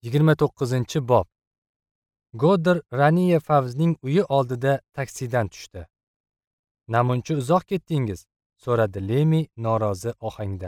29-bob. Godder Raniya Favzning uyi oldida taksidan tushdi. "Namuncha uzoq ketdingiz?" so'radi Lemi norozi ohangda.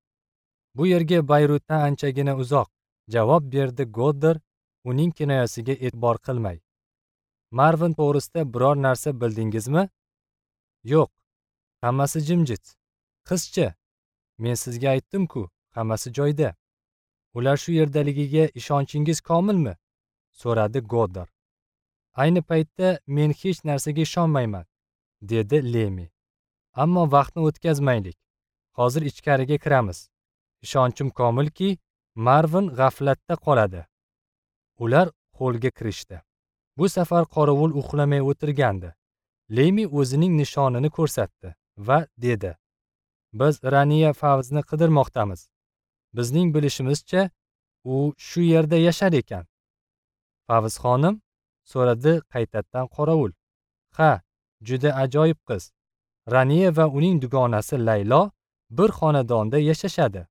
"Bu yerga Bayrutdan anchagina uzoq", javob berdi Godder uning kinoyasiga e'tibor qilmay. "Marvin to'g'risida biror narsa bildingizmi?" "Yo'q, hammasi jimjit." "Qizchi? Men sizga aytdim-ku, hammasi joyida." "Ular shu yerdaligiga ishonchingiz komilmi?" so'radi Godder. "Ayni paytda men hech narsaga ishonmayman", dedi Lemi. "Ammo vaqtni o'tkazmaylik. Hozir ichkariga kiramiz. Ishonchim komilki, Marvin g'aflatda qoladi." Ular xollga kirishdi. Bu safar qorovul uxlamay o'tirgandi. Lemi o'zining nishonini ko'rsatdi va dedi: "Biz Raniya Favzni qidirmoqdamiz. Bizning bilishimizcha, u shu yerda yashar ekan." "Favz xonim?" so'radi qaytadan qorovul. "Ha, juda ajoyib qiz. Raniya va uning dugonasi Laylo bir xonadonda yashashadi.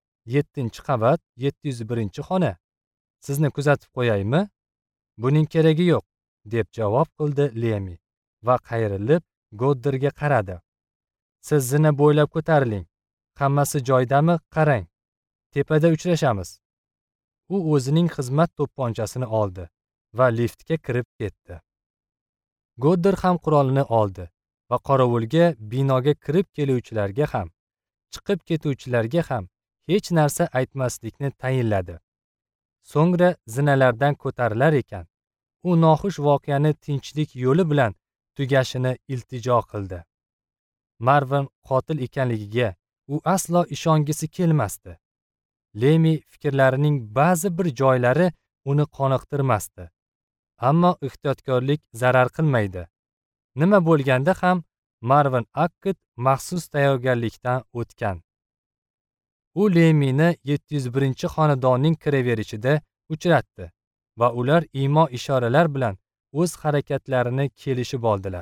7-qavat, 701-xona. Sizni kuzatib qo'yaymi?" "Buning keragi yo'q", deb javob qildi Lemi va qayrilib Godderga qaradi. "Siz zina bo'ylab ko'tariling. Hammasi joyidami, qarang. Tepada uchrashamiz." U o'zining xizmat to'pponchasini oldi va liftga kirib ketdi. Godder ham qurolini oldi va qorovulga binoga kirib keluvchilarga ham, chiqib ketuvchilarga ham hech narsa aytmaslikni tayinladi. So'ngra zinalardan ko'tarilar ekan, u noxush voqeani tinchlik yo'li bilan tugashini iltijo qildi. Marvin qotil ekanligiga u aslo ishongisi kelmasdi. Lemi fikrlarining ba'zi bir joylari uni qoniqtirmasdi. Ammo ehtiyotkorlik zarar qilmaydi. Nima bo'lganda ham Marvin Akkit maxsus tayyorgarlikdan o'tgan. U Lemini 701-xonadonning kiraverishida uchratdi va ular imo-ishoralar bilan o'z harakatlarini kelishib oldilar.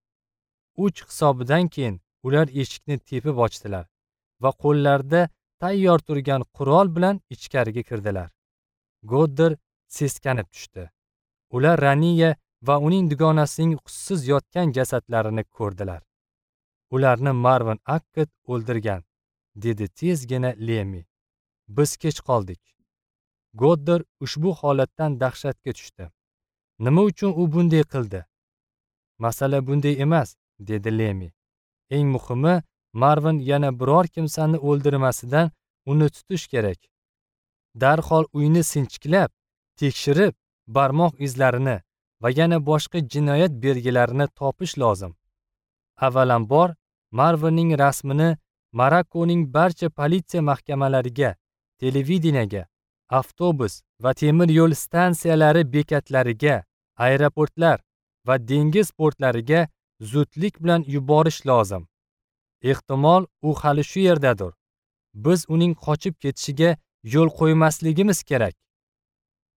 3 hisobidan keyin ular eshikni tepib ochdilar va qo'llarida tayyor turgan qurol bilan ichkariga kirdilar. Godder seskanib tushdi. Ular Raniya va uning dugonasining hushsiz yotgan jasadlarini ko'rdilar. "Ularni Marvin Akkit o'ldirgan", dedi tezgina Lemi. "Biz kech qoldik." Godder ushbu holatdan dahshatga tushdi. Nima uchun u bunday qildi? "Masala bunday emas", dedi Lemi. "Eng muhimi, Marvin yana biror kimsani o'ldirmasidan uni tutish kerak. Darhol uyni sinchiklab, tekshirib, barmoq izlarini va yana boshqa jinoyat belgilarini topish lozim. Avvalambor, Marvinning rasmini Marakoning barcha politsiya mahkamalariga, televideniyaga, avtobus va temir yo'l stansiyalari bekatlariga, aeroportlar va dengiz portlariga zudlik bilan yuborish lozim. Ehtimol, u hali shu yerdadir. Biz uning qochib ketishiga yo'l qo'ymasligimiz kerak."